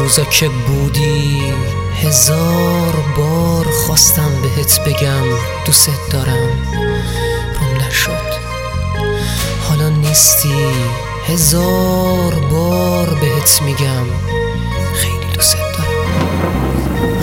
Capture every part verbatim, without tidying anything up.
روزا که بودی هزار بار خواستم بهت بگم دوست دارم، روم نشد. حالا نیستی، هزار بار بهت میگم خیلی دوست دارم.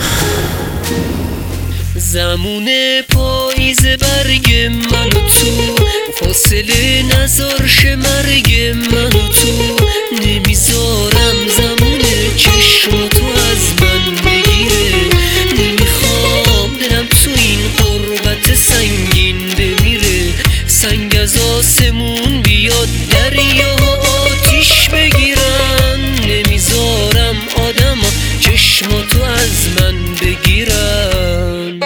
زمون پاییز برگ من و تو، فاصله نذارش مرگ من و تو. نمیذارم زمون چشم تو از من بگیره، نمیخوام دلم تو این غربت سنگین بمیره. سنگ از آسمون بیاد دریاها آتیش بگیرن، نمیذارم آدما چشم تو از من بگیرن.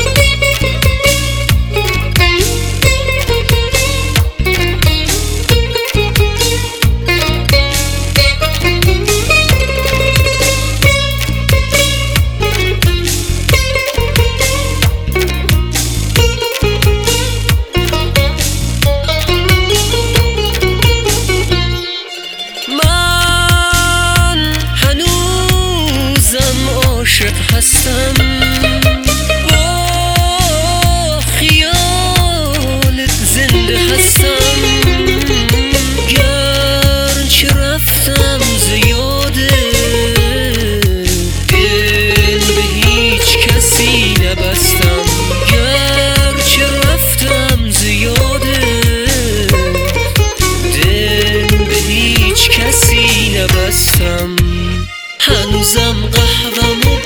عاشق هستم، با خیالت زنده هستم. گرچه رفتم زیاده، دل به هیچ کسی نبستم. گرچه رفتم زیاده، دل به هیچ کسی نبستم. هنوزم قهوه‌مو